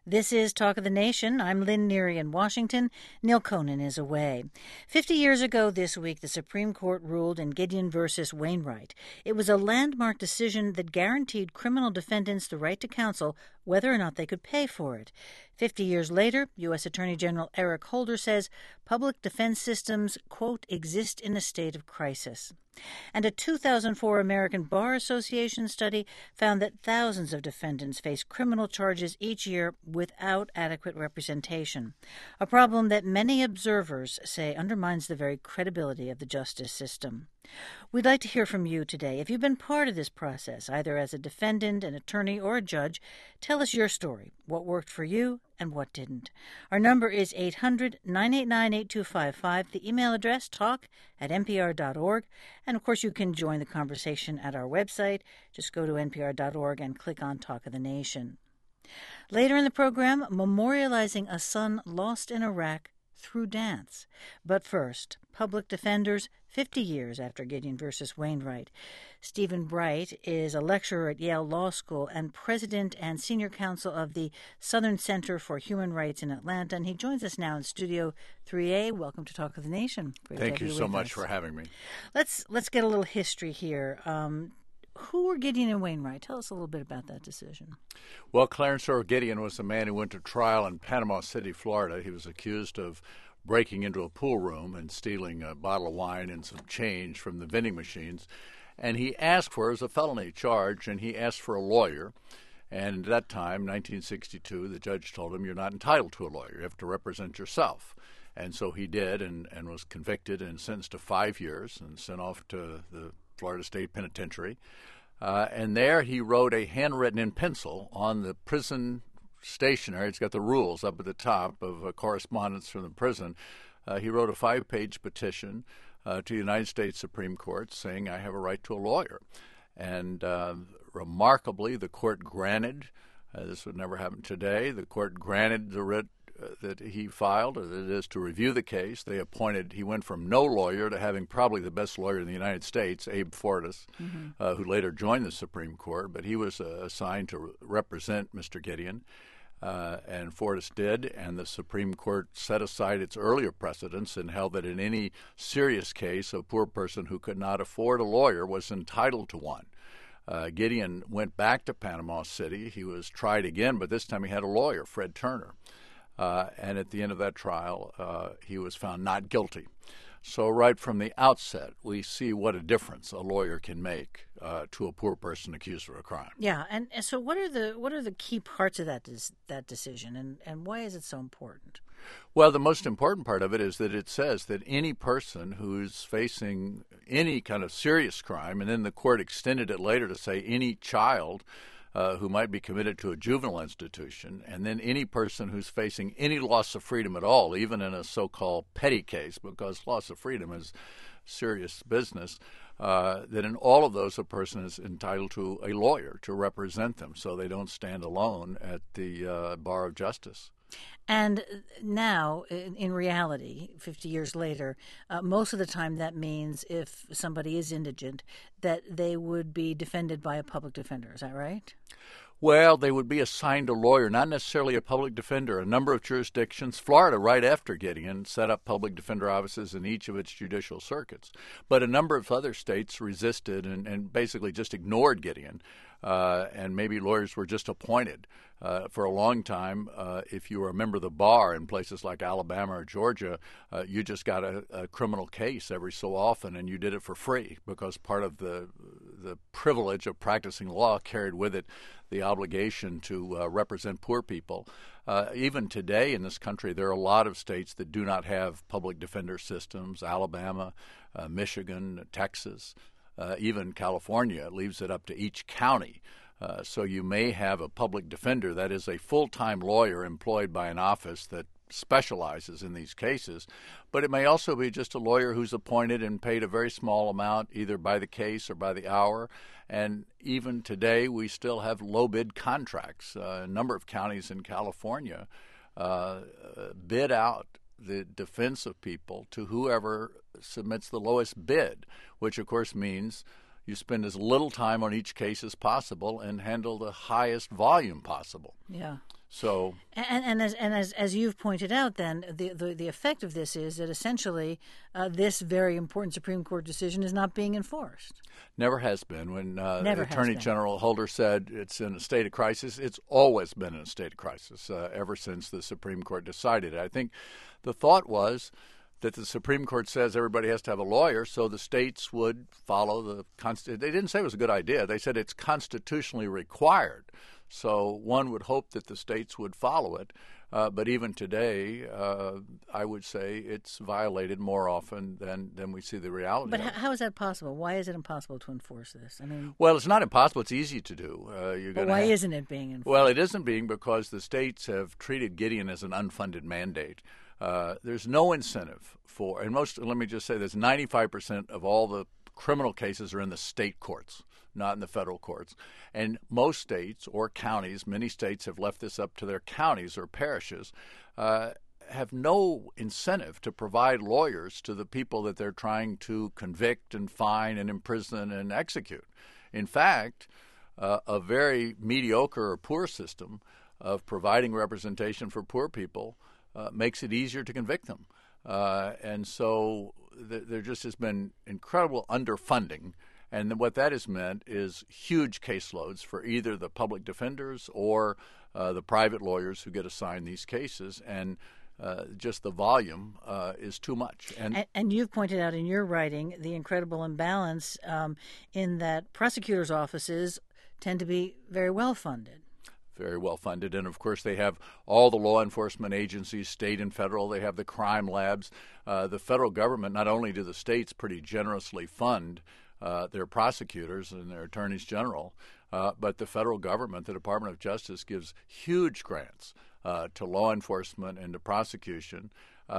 This is Talk of the Nation. I'm Lynn Neary in Washington. Neil Conan is away. 50 years ago this week, the Supreme Court ruled in Gideon v. Wainwright. It was a landmark decision that guaranteed criminal defendants the right to counsel whether or not they could pay for it. 50 years later, U.S. Attorney General Eric Holder says public defense systems, quote, exist in a state of crisis. And a 2004 American Bar Association study found that thousands of defendants face criminal charges each year without adequate representation, a problem that many observers say undermines the very credibility of the justice system. We'd like to hear from you today. If you've been part of this process, either as a defendant, an attorney, or a judge, tell us your story, what worked for you and what didn't. Our number is 800-989-8255. The email address, talk@npr.org. And, of course, you can join the conversation at our website. Just go to npr.org and click on Talk of the Nation. Later in the program, memorializing a son lost in Iraq through dance. But first, public defenders 50 years after Gideon v. Wainwright. Stephen Bright is a lecturer at Yale Law School and president and senior counsel of the Southern Center for Human Rights in Atlanta, and he joins us now in Studio 3A. Welcome to Talk of the Nation. Thank you so much for having me. Let's get a little history here. Who were Gideon and Wainwright? Tell us a little bit about that decision. Well, Clarence Earl Gideon was a man who went to trial in Panama City, Florida. He was accused of breaking into a pool room and stealing a bottle of wine and some change from the vending machines. And he asked for, it was a felony charge, and he asked for a lawyer. And at that time, 1962, the judge told him, you're not entitled to a lawyer. You have to represent yourself. And so he did and was convicted and sentenced to 5 years and sent off to the Florida State Penitentiary. And there he wrote a handwritten in pencil on the prison stationery. It's got the rules up at the top of correspondence from the prison. He wrote a 5-page petition to the United States Supreme Court saying, I have a right to a lawyer. And remarkably, the court granted, this would never happen today, the court granted the writ that he filed, or that is to review the case. They appointed, he went from no lawyer to having probably the best lawyer in the United States, Abe Fortas, who later joined the Supreme Court, but he was assigned to represent Mr. Gideon, and Fortas did, and the Supreme Court set aside its earlier precedents and held that in any serious case, a poor person who could not afford a lawyer was entitled to one. Gideon went back to Panama City. He was tried again, but this time he had a lawyer, Fred Turner. And at the end of that trial, he was found not guilty. So right from the outset, we see what a difference a lawyer can make to a poor person accused of a crime. Yeah, and so what are the key parts of that decision, and why is it so important? Well, the most important part of it is that it says that any person who's facing any kind of serious crime, and then the court extended it later to say any child who might be committed to a juvenile institution, and then any person who's facing any loss of freedom at all, even in a so-called petty case, because loss of freedom is serious business, that in all of those a person is entitled to a lawyer to represent them so they don't stand alone at the bar of justice. And now, in reality, 50 years later, most of the time that means if somebody is indigent, that they would be defended by a public defender. Is that right? Well, they would be assigned a lawyer, not necessarily a public defender. A number of jurisdictions, Florida, right after Gideon, set up public defender offices in each of its judicial circuits. But a number of other states resisted and basically just ignored Gideon. And maybe lawyers were just appointed. For a long time, if you were a member of the bar in places like Alabama or Georgia, you just got a criminal case every so often, and you did it for free because part of the privilege of practicing law carried with it the obligation to represent poor people. Even today in this country, there are a lot of states that do not have public defender systems, Alabama, Michigan, Texas. Even California leaves it up to each county. So you may have a public defender that is a full-time lawyer employed by an office that specializes in these cases, but it may also be just a lawyer who's appointed and paid a very small amount either by the case or by the hour. And even today, we still have low-bid contracts. A number of counties in California bid out the defense of people to whoever submits the lowest bid, which of course means you spend as little time on each case as possible and handle the highest volume possible. Yeah. So, as you've pointed out, then the effect of this is that essentially this very important Supreme Court decision is not being enforced. never has been. When Never has Attorney been. General Holder said it's in a state of crisis, it's always been in a state of crisis ever since the Supreme Court decided it. I think the thought was that the Supreme Court says everybody has to have a lawyer, so the states would follow the Constitution. They didn't say it was a good idea. They said it's constitutionally required. So one would hope that the states would follow it. But even today, I would say it's violated more often than we see the reality. But of it. how is that possible? Why is it impossible to enforce this? I mean, Well, it's not impossible. It's easy to do. but why isn't it being enforced? Well, it isn't being because the states have treated Gideon as an unfunded mandate. There's no incentive for, and let me just say this, 95% of all the criminal cases are in the state courts, not in the federal courts. And most states or counties, many states have left this up to their counties or parishes, have no incentive to provide lawyers to the people that they're trying to convict and fine and imprison and execute. In fact, a very mediocre or poor system of providing representation for poor people makes it easier to convict them. And so there just has been incredible underfunding. And what that has meant is huge caseloads for either the public defenders or the private lawyers who get assigned these cases. And just the volume is too much. And you've pointed out in your writing the incredible imbalance in that prosecutors' offices tend to be very well funded. Very well funded. And of course, they have all the law enforcement agencies, state and federal. They have the crime labs. The federal government, not only do the states pretty generously fund their prosecutors and their attorneys general, but the federal government, the Department of Justice, gives huge grants to law enforcement and to prosecution.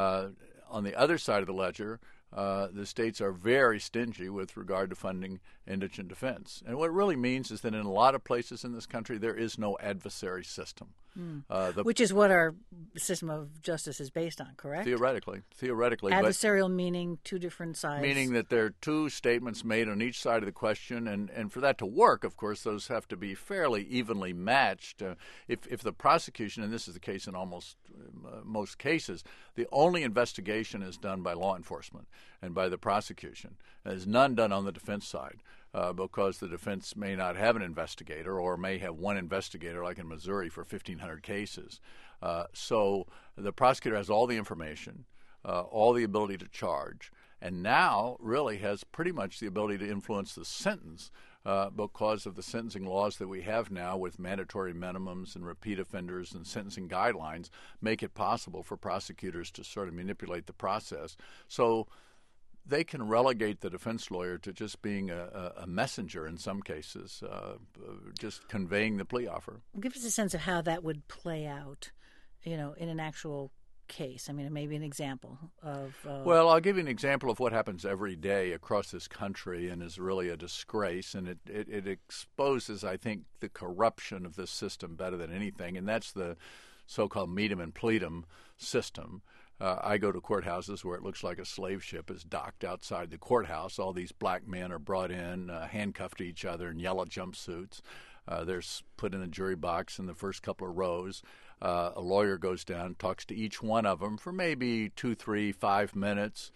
On the other side of the ledger, the states are very stingy with regard to funding indigent defense. And what it really means is that in a lot of places in this country, there is no adversary system. Which is what our system of justice is based on, correct? Theoretically. Adversarial meaning two different sides. Meaning that there are two statements made on each side of the question, and for that to work, of course, those have to be fairly evenly matched. If the prosecution, and this is the case in almost most cases, the only investigation is done by law enforcement and by the prosecution. There's none done on the defense side. Because the defense may not have an investigator or may have one investigator, like in Missouri, for 1,500 cases. So the prosecutor has all the information, all the ability to charge, and now really has pretty much the ability to influence the sentence because of the sentencing laws that we have now with mandatory minimums and repeat offenders and sentencing guidelines make it possible for prosecutors to sort of manipulate the process. So they can relegate the defense lawyer to just being a messenger in some cases, just conveying the plea offer. Give us a sense of how that would play out, in an actual case. I mean, maybe an example of... Well, I'll give you an example of what happens every day across this country and is really a disgrace, and it exposes, I think, the corruption of this system better than anything, and that's the so-called meet 'em and plead 'em system. I go to courthouses where it looks like a slave ship is docked outside the courthouse. All these black men are brought in, handcuffed to each other in yellow jumpsuits. They're put in the jury box in the first couple of rows. A lawyer goes down, talks to each one of them for maybe 2, 3, 5 minutes.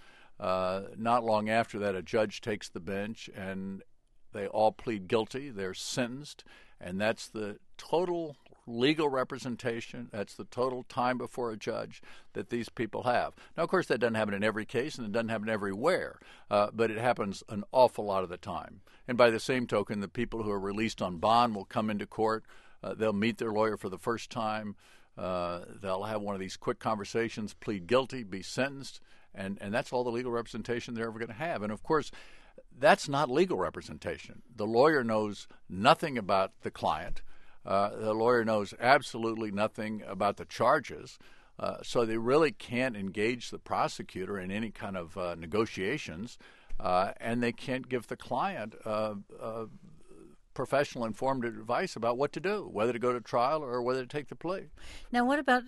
Not long after that, a judge takes the bench, and they all plead guilty. They're sentenced, and that's the total legal representation. That's the total time before a judge that these people have. Now, of course, that doesn't happen in every case, and it doesn't happen everywhere, but it happens an awful lot of the time. And by the same token, the people who are released on bond will come into court. They'll meet their lawyer for the first time. They'll have one of these quick conversations, plead guilty, be sentenced, and that's all the legal representation they're ever going to have. And, of course, that's not legal representation. The lawyer knows nothing about the client. The lawyer knows absolutely nothing about the charges, so they really can't engage the prosecutor in any kind of negotiations, and they can't give the client professional informed advice about what to do, whether to go to trial or whether to take the plea. Now, what about,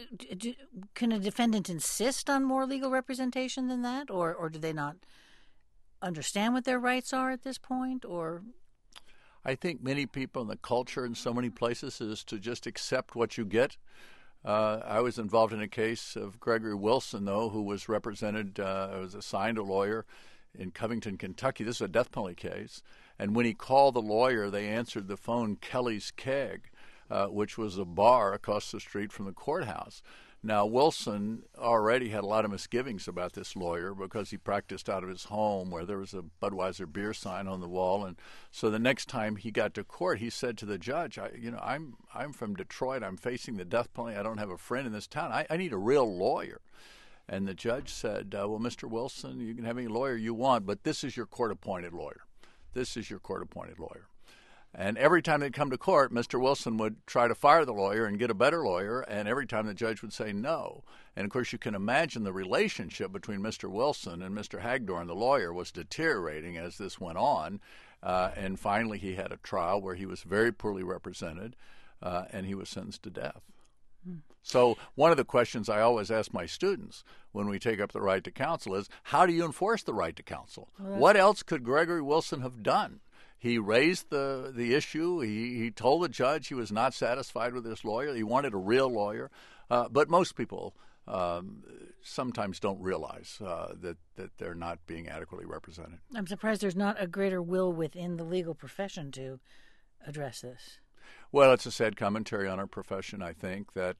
can a defendant insist on more legal representation than that, or do they not understand what their rights are at this point, or... I think many people in the culture in so many places is to just accept what you get. I was involved in a case of Gregory Wilson, though, who was represented, was assigned a lawyer in Covington, Kentucky. This is a death penalty case. And when he called the lawyer, they answered the phone Kelly's Keg, which was a bar across the street from the courthouse. Now, Wilson already had a lot of misgivings about this lawyer because he practiced out of his home where there was a Budweiser beer sign on the wall. And so the next time he got to court, he said to the judge, I'm from Detroit. I'm facing the death penalty. I don't have a friend in this town. I need a real lawyer. And the judge said, well, Mr. Wilson, you can have any lawyer you want, but this is your court-appointed lawyer. This is your court-appointed lawyer. And every time they'd come to court, Mr. Wilson would try to fire the lawyer and get a better lawyer, and every time the judge would say no. And, of course, you can imagine the relationship between Mr. Wilson and Mr. Hagdorn, the lawyer, was deteriorating as this went on. And finally he had a trial where he was very poorly represented, and he was sentenced to death. So one of the questions I always ask my students when we take up the right to counsel is, how do you enforce the right to counsel? What else could Gregory Wilson have done? He raised the issue. He told the judge he was not satisfied with his lawyer. He wanted a real lawyer. But most people sometimes don't realize that they're not being adequately represented. I'm surprised there's not a greater will within the legal profession to address this. Well, it's a sad commentary on our profession, I think, that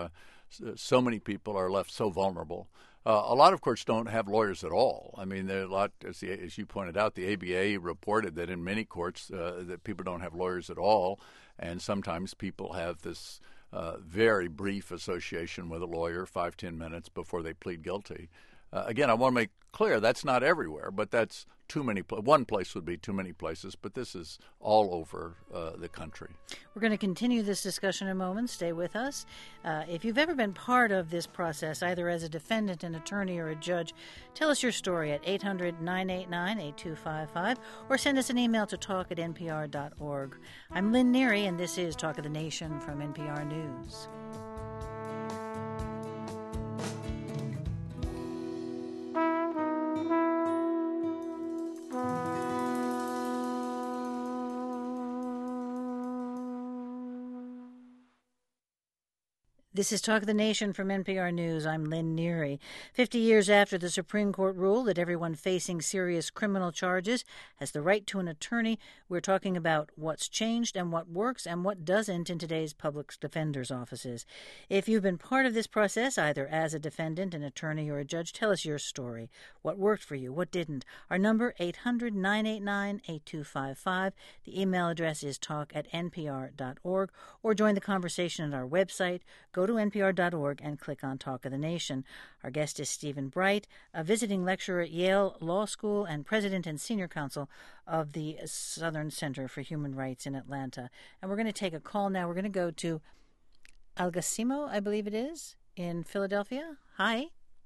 so many people are left so vulnerable. A lot of courts don't have lawyers at all. I mean, there are a lot, as you pointed out, the ABA reported that in many courts that people don't have lawyers at all, and sometimes people have this very brief association with a lawyer, 5-10 minutes before they plead guilty. Again, I want to make clear that's not everywhere, but that's too many. One place would be too many places, but this is all over the country. We're going to continue this discussion in a moment. Stay with us. If you've ever been part of this process, either as a defendant, an attorney, or a judge, tell us your story at 800-989-8255 or send us an email to talk@npr.org. I'm Lynn Neary, and this is Talk of the Nation from NPR News. This is Talk of the Nation from NPR News. I'm Lynn Neary. 50 years after the Supreme Court ruled that everyone facing serious criminal charges has the right to an attorney, we're talking about what's changed and what works and what doesn't in today's public defender's offices. If you've been part of this process, either as a defendant, an attorney, or a judge, tell us your story. What worked for you? What didn't? Our number, 800-989-8255. The email address is talk@npr.org, or join the conversation at our website. Go to npr.org and click on Talk of the Nation. Our guest is Stephen Bright, a visiting lecturer at Yale Law School and president and senior counsel of the Southern Center for Human Rights in Atlanta. And we're going to take a call now. We're going to go to Algasimo, I believe it is, in Philadelphia. Hi.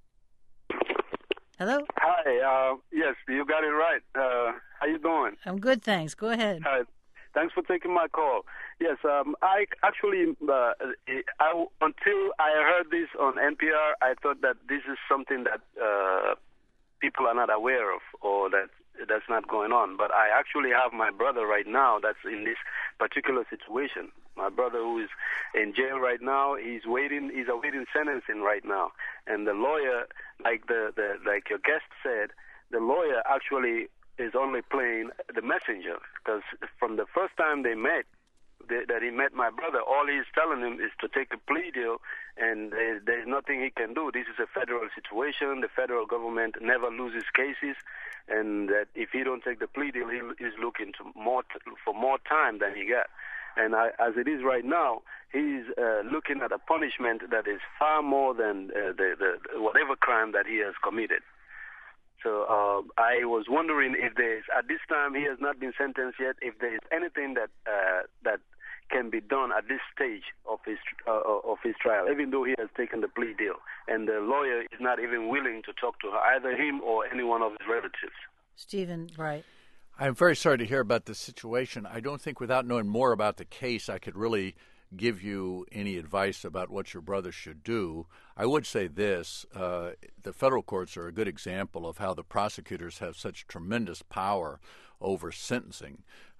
Hello. Hi. Yes, you got it right. How you doing? I'm good, thanks. Go ahead. Hi. Thanks for taking my call. Yes, I actually, until I heard this on NPR, I thought that this is something that people are not aware of, or that's not going on. But I actually have my brother right now that's in this particular situation. My brother, who is in jail right now, he's awaiting sentencing right now. And the lawyer, like like your guest said, the lawyer actually is only playing the messenger, because from the first time they met, that he met my brother, all he's telling him is to take a plea deal, and there's nothing he can do. This is a federal situation. The federal government never loses cases, and that if he don't take the plea deal, he's looking for more time than he got. And as it is right now, he's looking at a punishment that is far more than the whatever crime that he has committed. So I was wondering if there's, at this time he has not been sentenced yet, if there is anything that can be done at this stage of his trial, even though he has taken the plea deal, and the lawyer is not even willing to talk to either him or any one of his relatives. Stephen, right. I'm very sorry to hear about this situation. I don't think without knowing more about the case I could really give you any advice about what your brother should do. I would say this, the federal courts are a good example of how the prosecutors have such tremendous power over sentencing.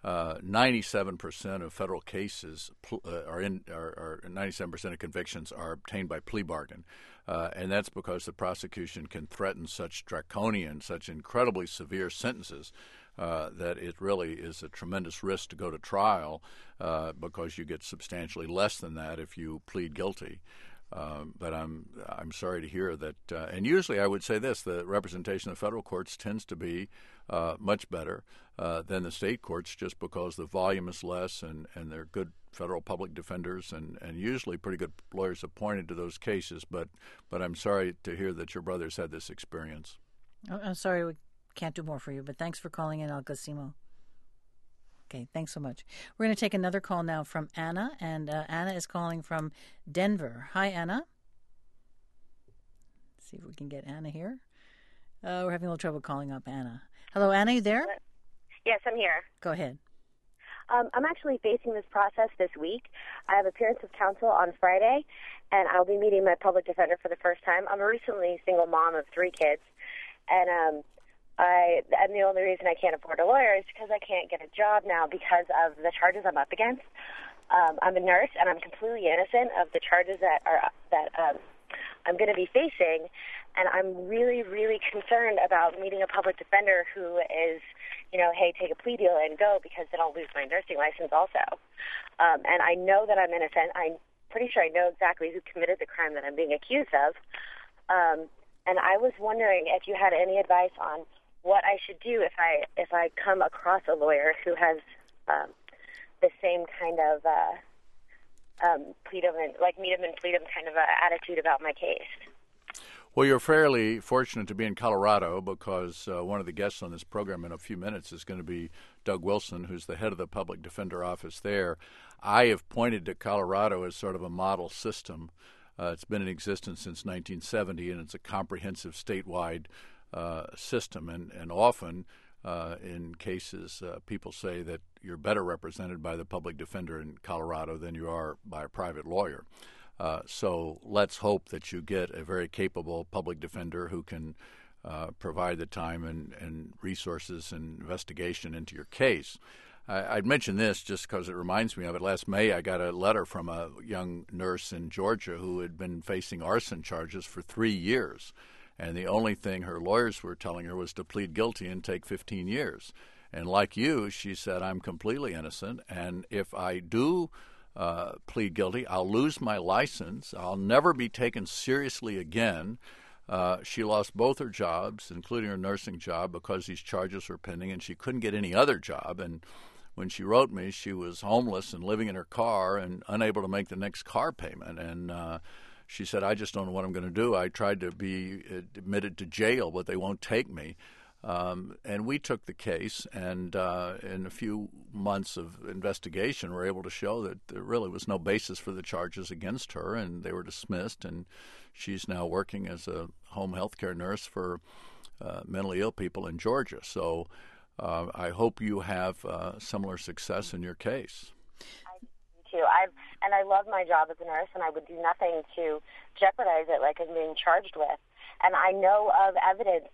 97% of federal cases are 97% of convictions are obtained by plea bargain. And that's because the prosecution can threaten such draconian, such incredibly severe sentences that it really is a tremendous risk to go to trial because you get substantially less than that if you plead guilty. But I'm sorry to hear that. And usually I would say this, the representation of federal courts tends to be much better than the state courts just because the volume is less and they're good federal public defenders and usually pretty good lawyers appointed to those cases. But I'm sorry to hear that your brother's had this experience. I'm sorry we can't do more for you, but thanks for calling in, Alcasimo. Okay, thanks so much. We're going to take another call now from Anna, and Anna is calling from Denver. Hi, Anna. Let's see if we can get Anna here. We're having a little trouble calling up Anna. Hello, Anna, you there? Yes, I'm here. Go ahead. I'm actually facing this process this week. I have appearance of counsel on Friday, and I'll be meeting my public defender for the first time. I'm a recently single mom of 3 kids, and the only reason I can't afford a lawyer is because I can't get a job now because of the charges I'm up against. I'm a nurse, and I'm completely innocent of the charges that I'm going to be facing, and I'm really, really concerned about meeting a public defender who is, hey, take a plea deal and go because then I'll lose my nursing license also. And I know that I'm innocent. I'm pretty sure I know exactly who committed the crime that I'm being accused of. And I was wondering if you had any advice on what I should do if I come across a lawyer who has the same kind of meet 'em and plead 'em kind of attitude about my case. Well, you're fairly fortunate to be in Colorado because one of the guests on this program in a few minutes is going to be Doug Wilson, who's the head of the public defender office there. I have pointed to Colorado as sort of a model system. It's been in existence since 1970, and it's a comprehensive statewide system. And often in cases, people say that you're better represented by the public defender in Colorado than you are by a private lawyer. So let's hope that you get a very capable public defender who can provide the time and resources and investigation into your case. I'd mention this just because it reminds me of it. Last May, I got a letter from a young nurse in Georgia who had been facing arson charges for 3 years. And the only thing her lawyers were telling her was to plead guilty and take 15 years. And like you, she said, I'm completely innocent. And if I do plead guilty, I'll lose my license. I'll never be taken seriously again. She lost both her jobs, including her nursing job, because these charges were pending, and she couldn't get any other job. And when she wrote me, she was homeless and living in her car and unable to make the next car payment. And she said, I just don't know what I'm going to do. I tried to be admitted to jail, but they won't take me. And we took the case, and in a few months of investigation, we were able to show that there really was no basis for the charges against her, and they were dismissed. And she's now working as a home health care nurse for mentally ill people in Georgia. So I hope you have similar success in your case. I do too. I love my job as a nurse, and I would do nothing to jeopardize it like I'm being charged with. And I know of evidence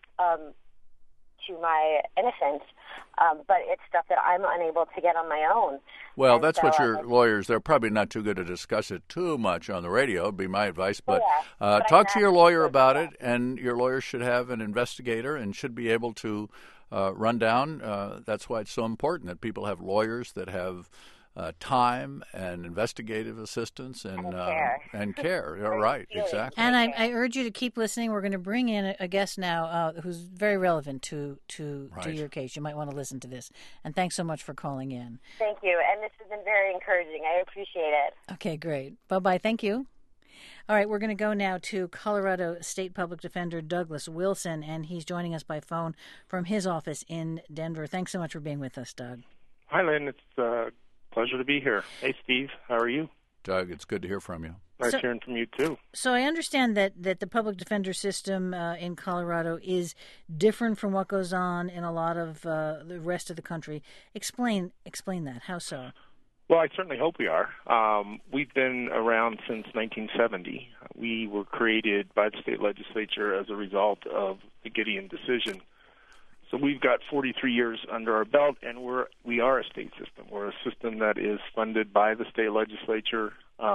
to my innocence, but it's stuff that I'm unable to get on my own. Well, and that's so, what your lawyers, they're probably not too good to discuss it too much on the radio, would be my advice. But, talk to your lawyer about it, and your lawyer should have an investigator and should be able to run down. That's why it's so important that people have lawyers that have time and investigative assistance and care. You're right, exactly. And I urge you to keep listening. We're going to bring in a guest now who's very relevant to your case. You might want to listen to this. And thanks so much for calling in. Thank you. And this has been very encouraging. I appreciate it. Okay, great. Bye-bye. Thank you. All right, we're going to go now to Colorado State Public Defender Douglas Wilson, and he's joining us by phone from his office in Denver. Thanks so much for being with us, Doug. Hi, Lynn. It's pleasure to be here. Hey, Steve. How are you? Doug, it's good to hear from you. Nice hearing from you, too. So I understand that the public defender system in Colorado is different from what goes on in a lot of the rest of the country. Explain that. How so? Well, I certainly hope we are. We've been around since 1970. We were created by the state legislature as a result of the Gideon decision. So we've got 43 years under our belt, and we are a state system. We're a system that is funded by the state legislature,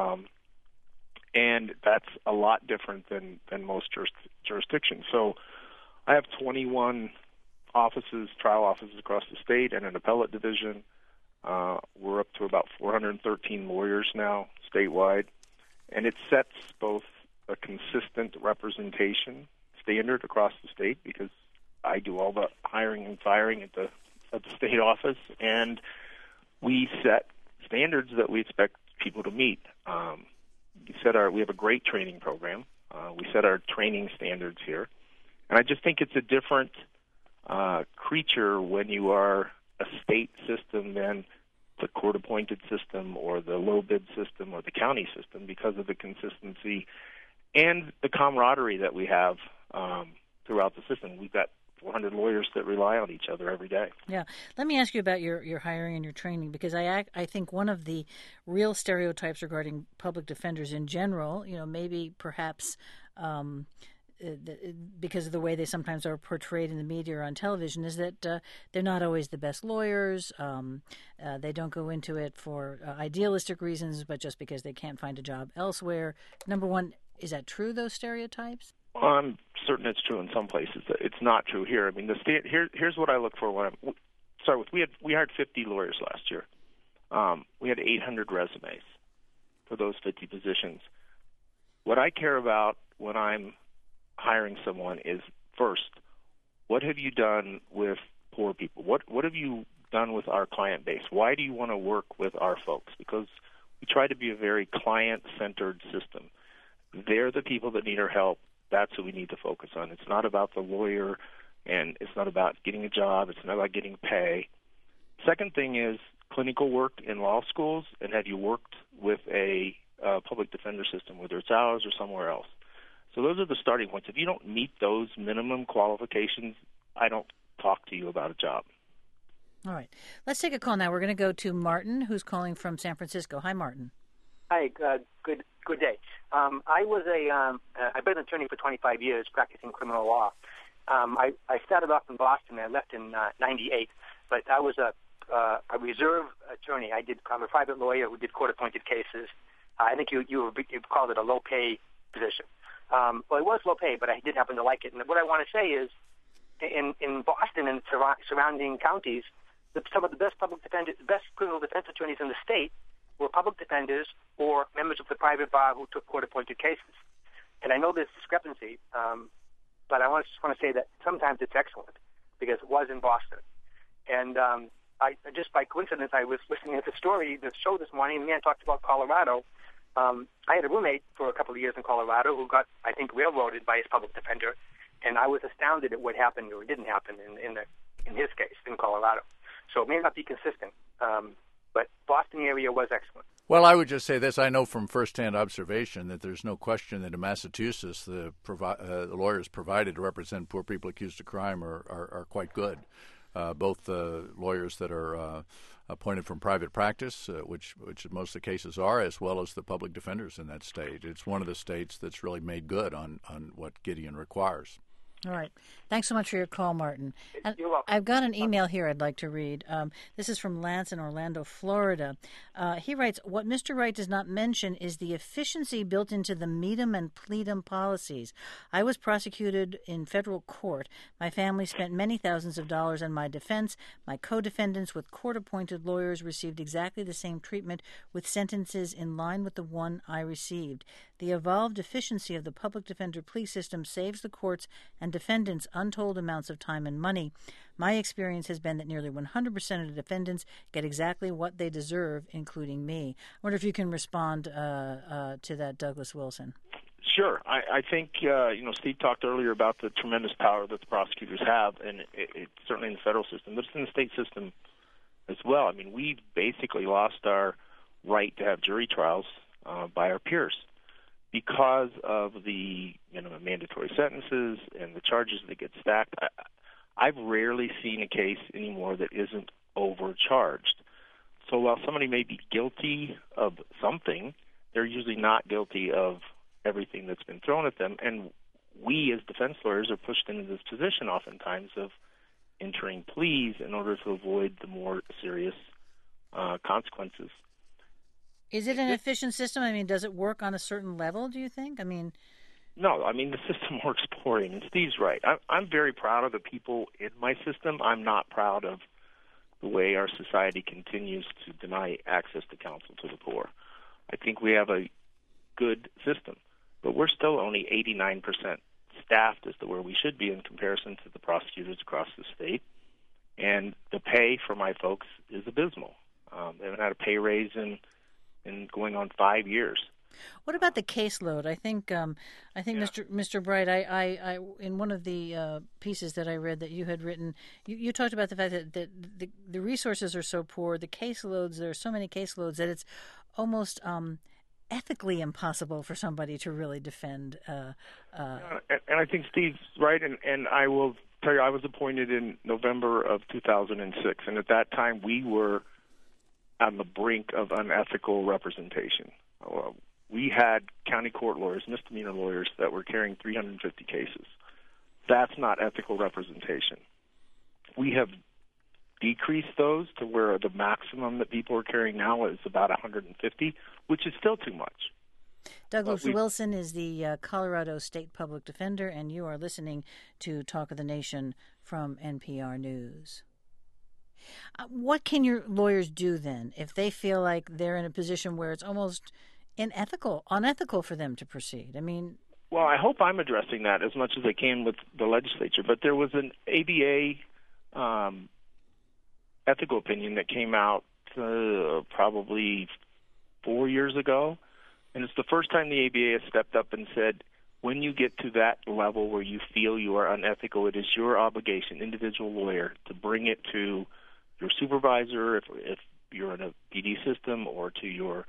and that's a lot different than most jurisdictions. So I have 21 trial offices across the state, and an appellate division. We're up to about 413 lawyers now statewide, and it sets both a consistent representation standard across the state, because I do all the hiring and firing at the state office, and we set standards that we expect people to meet. We have a great training program. We set our training standards here, and I just think it's a different creature when you are a state system than the court-appointed system or the low-bid system or the county system, because of the consistency and the camaraderie that we have throughout the system. We've got 400 lawyers that rely on each other every day. Yeah. Let me ask you about your hiring and your training, because I think one of the real stereotypes regarding public defenders in general, maybe perhaps because of the way they sometimes are portrayed in the media or on television, is that they're not always the best lawyers. They don't go into it for idealistic reasons, but just because they can't find a job elsewhere. Number one, is that true, those stereotypes? I'm certain it's true in some places. It's not true here. I mean, here's what I look for when I'm start with. We hired 50 lawyers last year. We had 800 resumes for those 50 positions. What I care about when I'm hiring someone is, first, what have you done with poor people? What have you done with our client base? Why do you want to work with our folks? Because we try to be a very client-centered system. They're the people that need our help. That's what we need to focus on. It's not about the lawyer, and it's not about getting a job. It's not about getting pay. Second thing is clinical work in law schools, and have you worked with a public defender system, whether it's ours or somewhere else? So those are the starting points. If you don't meet those minimum qualifications, I don't talk to you about a job. All right. Let's take a call now. We're going to go to Martin, who's calling from San Francisco. Hi, Martin. Hi, good day. I've been an attorney for 25 years practicing criminal law. I started off in Boston. I left in '98, but I was a reserve attorney. I'm a private lawyer who did court-appointed cases. I think you called it a low-pay position. Well, it was low pay, but I did happen to like it. And what I want to say is, in Boston and surrounding counties, some of the best best criminal defense attorneys in the state were public defenders or members of the private bar who took court-appointed cases. And I know there's discrepancy, but I just want to say that sometimes it's excellent, because it was in Boston. And I just by coincidence, I was listening to the show this morning, and the man talked about Colorado. I had a roommate for a couple of years in Colorado who got, I think, railroaded by his public defender, and I was astounded at what happened or didn't happen in his case in Colorado. So it may not be consistent, but Boston area was excellent. Well, I would just say this. I know from firsthand observation that there's no question that in Massachusetts the lawyers provided to represent poor people accused of crime are quite good. Both the lawyers that are appointed from private practice, which most of the cases are, as well as the public defenders in that state. It's one of the states that's really made good on what Gideon requires. All right. Thanks so much for your call, Martin. And You're welcome. I've got an email here I'd like to read. This is from Lance in Orlando, Florida. He writes, what Mr. Wright does not mention is the efficiency built into the meetum and pleadum policies. I was prosecuted in federal court. My family spent many thousands of dollars on my defense. My co-defendants with court-appointed lawyers received exactly the same treatment with sentences in line with the one I received. The evolved efficiency of the public defender plea system saves the courts and defendants untold amounts of time and money. My experience has been that nearly 100% of the defendants get exactly what they deserve, including me. I wonder if you can respond to that, Douglas Wilson. Sure. I think, Steve talked earlier about the tremendous power that the prosecutors have, and it's certainly in the federal system, but it's in the state system as well. I mean, we basically lost our right to have jury trials by our peers because of the minimum mandatory sentences and the charges that get stacked. I've rarely seen a case anymore that isn't overcharged. So while somebody may be guilty of something, they're usually not guilty of everything that's been thrown at them. And we as defense lawyers are pushed into this position oftentimes of entering pleas in order to avoid the more serious consequences. Is it an efficient system? I mean, does it work on a certain level, do you think? I mean... No, I mean, the system works poorly, and Steve's right. I'm very proud of the people in my system. I'm not proud of the way our society continues to deny access to counsel to the poor. I think we have a good system, but we're still only 89% staffed as to where we should be in comparison to the prosecutors across the state. And the pay for my folks is abysmal. They haven't had a pay raise in going on 5 years. What about the caseload? I think Mr. Bright, I in one of the pieces that I read that you had written, you talked about the fact that the resources are so poor, the caseloads, there are so many caseloads that it's almost ethically impossible for somebody to really defend. And I think Steve's right, and I will tell you, I was appointed in November of 2006, and at that time we were on the brink of unethical representation. We had county court lawyers, misdemeanor lawyers, that were carrying 350 cases. That's not ethical representation. We have decreased those to where the maximum that people are carrying now is about 150, which is still too much. Douglas Wilson is the Colorado State Public Defender, and you are listening to Talk of the Nation from NPR News. What can your lawyers do then if they feel like they're in a position where it's almost unethical for them to proceed? I mean, well, I hope I'm addressing that as much as I can with the legislature. But there was an ABA ethical opinion that came out probably 4 years ago, and it's the first time the ABA has stepped up and said, when you get to that level where you feel you are unethical, it is your obligation, individual lawyer, to bring it to your supervisor, if you're in a PD system, or to your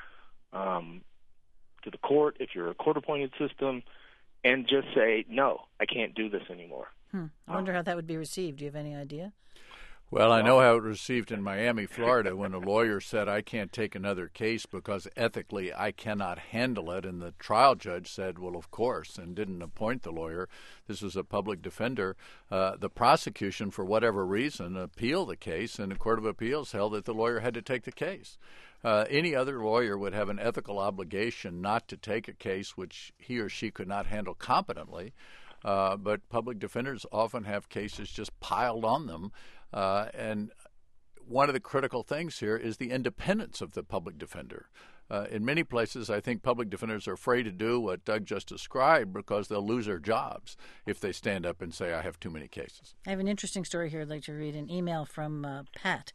to the court, if you're a court-appointed system, and just say, no, I can't do this anymore. I wonder how that would be received. Do you have any idea? Well, I know how it was received in Miami, Florida, when a lawyer said, I can't take another case because ethically I cannot handle it. And the trial judge said, well, of course, and didn't appoint the lawyer. This was a public defender. The prosecution, for whatever reason, appealed the case, and the Court of Appeals held that the lawyer had to take the case. Any other lawyer would have an ethical obligation not to take a case which he or she could not handle competently. But public defenders often have cases just piled on them. And one of the critical things here is the independence of the public defender. In many places, I think public defenders are afraid to do what Doug just described because they'll lose their jobs if they stand up and say, I have too many cases. I have an interesting story here I'd like to read, an email from Pat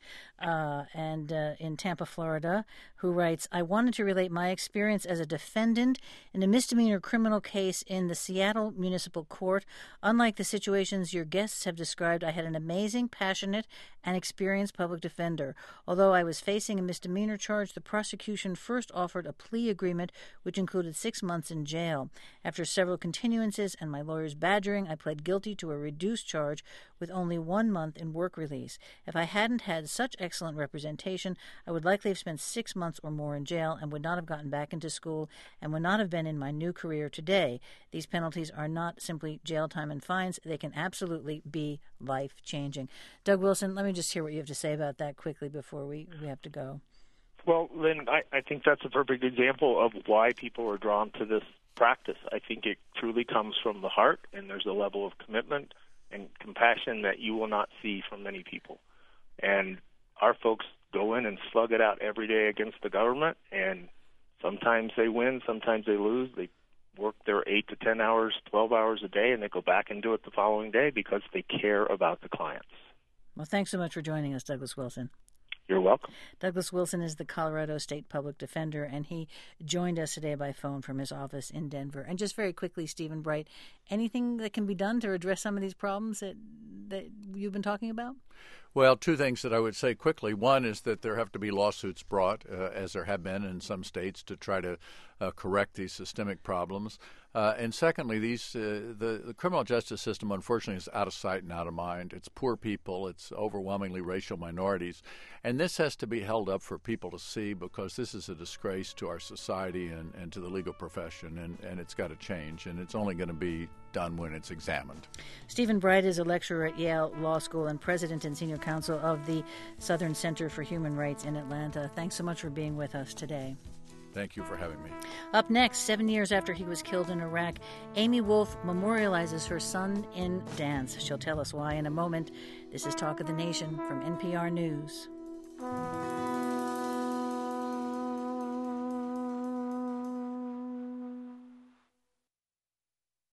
in Tampa, Florida, who writes, I wanted to relate my experience as a defendant in a misdemeanor criminal case in the Seattle Municipal Court. Unlike the situations your guests have described, I had an amazing, passionate, and experienced public defender. Although I was facing a misdemeanor charge, the prosecution first offered a plea agreement which included 6 months in jail. After several continuances and my lawyer's badgering, I pled guilty to a reduced charge with only 1 month in work release. If I hadn't had such excellent representation, I would likely have spent 6 months or more in jail and would not have gotten back into school and would not have been in my new career today. These penalties are not simply jail time and fines. They can absolutely be life-changing. Doug Wilson, let me just hear what you have to say about that quickly before we have to go. Well, Lynn, I think that's a perfect example of why people are drawn to this practice. I think it truly comes from the heart, and there's a level of commitment and compassion that you will not see from many people. And our folks go in and slug it out every day against the government, and sometimes they win, sometimes they lose. They work their 8 to 10 hours, 12 hours a day, and they go back and do it the following day because they care about the clients. Well, thanks so much for joining us, Douglas Wilson. You're welcome. Douglas Wilson is the Colorado State Public Defender, and he joined us today by phone from his office in Denver. And just very quickly, Stephen Bright, anything that can be done to address some of these problems that you've been talking about? Well, two things that I would say quickly. One is that there have to be lawsuits brought, as there have been in some states, to try to correct these systemic problems. And secondly, the criminal justice system, unfortunately, is out of sight and out of mind. It's poor people. It's overwhelmingly racial minorities. And this has to be held up for people to see, because this is a disgrace to our society and to the legal profession, and it's got to change. And it's only going to be done when it's examined. Stephen Bright is a lecturer at Yale Law School and president and senior counsel of the Southern Center for Human Rights in Atlanta. Thanks so much for being with us today. Thank you for having me. Up next, 7 years after he was killed in Iraq, Amy Wolf memorializes her son in dance. She'll tell us why in a moment. This is Talk of the Nation from NPR News.